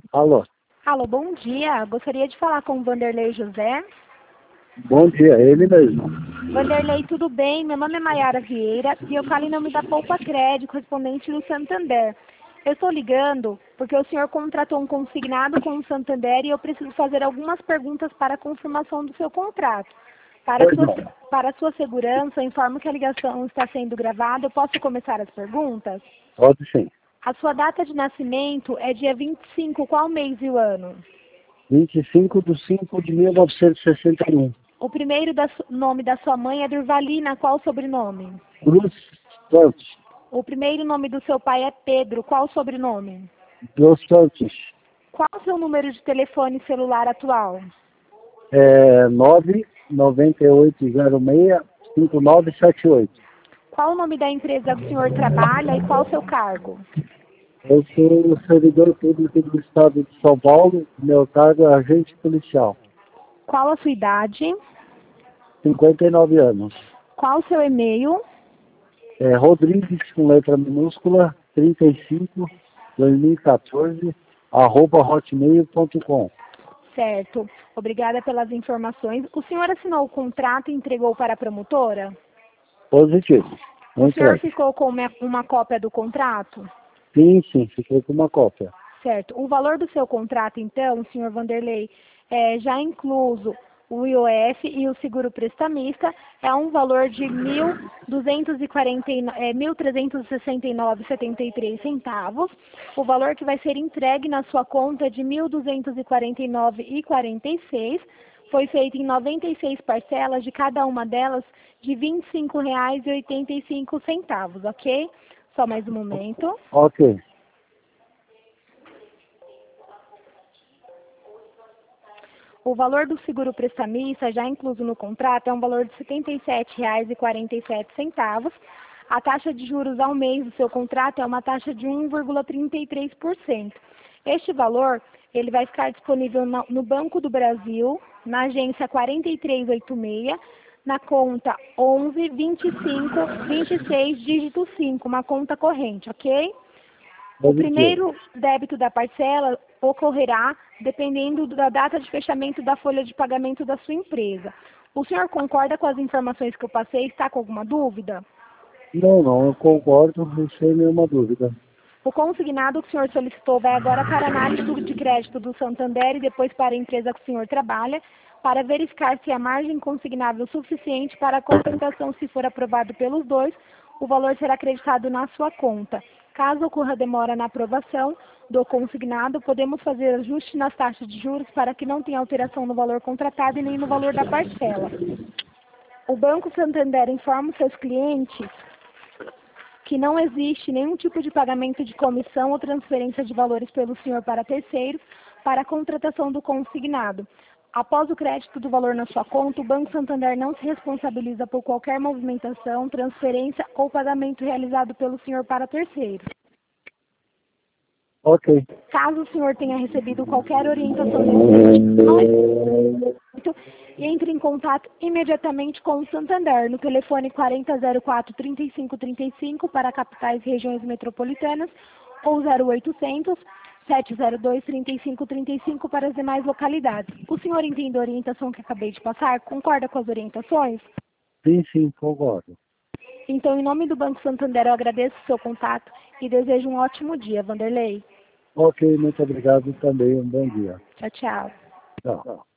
Alô, Alô, bom dia. Gostaria de falar com o Vanderlei José. bom dia, ele mesmo. Vanderlei, tudo bem? Meu nome é Maiara Vieira e eu falo em nome da Poupa Crédito, correspondente do Santander. Eu estou ligando porque o senhor contratou um consignado com o Santander e eu preciso fazer algumas perguntas para a confirmação do seu contrato. Pois não, Para sua segurança, eu informo que a ligação está sendo gravada. Eu posso começar as perguntas? pode sim. A sua data de nascimento é dia 25, qual mês e o ano? 25/5/1961. O primeiro nome da sua mãe é Durvalina, qual o sobrenome? Cruz Santos, O primeiro nome do seu pai é Pedro, qual o sobrenome? dos Santos, Qual o seu número de telefone celular atual? 99806-5978. Qual o nome da empresa que o senhor trabalha e qual o seu cargo? Eu sou servidor público do Estado de São Paulo, meu cargo é agente policial, Qual a sua idade? 59 anos. Qual o seu e-mail? Rodrigues, com letra minúscula, 35, 2014, @hotmail.com. Certo. Obrigada pelas informações. O senhor assinou o contrato e entregou para a promotora? Positivo. O senhor Entregue. ficou com uma cópia do contrato? Sim, fiquei com uma cópia. Certo. O valor do seu contrato, então, senhor Vanderlei, já incluso o IOF e o seguro prestamista, é um valor de 1.369,73 centavos. O valor que vai ser entregue na sua conta é de 1.249,46. Foi feito em 96 parcelas, de cada uma delas de R$ 25,85, ok? Só mais um momento. Ok. O valor do seguro prestamista, já incluso no contrato, é um valor de R$ 77,47. A taxa de juros ao mês do seu contrato é uma taxa de 1,33%. Este valor, ele vai ficar disponível no Banco do Brasil, na agência 4386, na conta 112526 dígito 5, uma conta corrente, ok? O Positivo. primeiro débito da parcela ocorrerá dependendo da data de fechamento da folha de pagamento da sua empresa. O senhor concorda com as informações que eu passei? Está com alguma dúvida? Não, eu concordo, sem nenhuma dúvida. O consignado que o senhor solicitou vai agora para a análise de crédito do Santander e depois para a empresa que o senhor trabalha, para verificar se a margem consignável suficiente para a compensação. Se for aprovado pelos dois, o valor será acreditado na sua conta. Caso ocorra demora na aprovação do consignado, podemos fazer ajuste nas taxas de juros para que não tenha alteração no valor contratado e nem no valor da parcela. O Banco Santander informa os seus clientes que não existe nenhum tipo de pagamento de comissão ou transferência de valores pelo senhor para terceiros para a contratação do consignado. Após o crédito do valor na sua conta, o Banco Santander não se responsabiliza por qualquer movimentação, transferência ou pagamento realizado pelo senhor para terceiros. Ok. Caso o senhor tenha recebido qualquer orientação nesse sentido, entre em contato imediatamente com o Santander no telefone 4004-3535 para capitais e regiões metropolitanas ou 0800 702 3535 para as demais localidades. O senhor entende a orientação que acabei de passar? Concorda com as orientações? Sim, concordo. Então, em nome do Banco Santander, eu agradeço o seu contato e desejo um ótimo dia, Vanderlei. Ok, muito obrigado também. Um bom dia. Tchau, tchau. Tchau.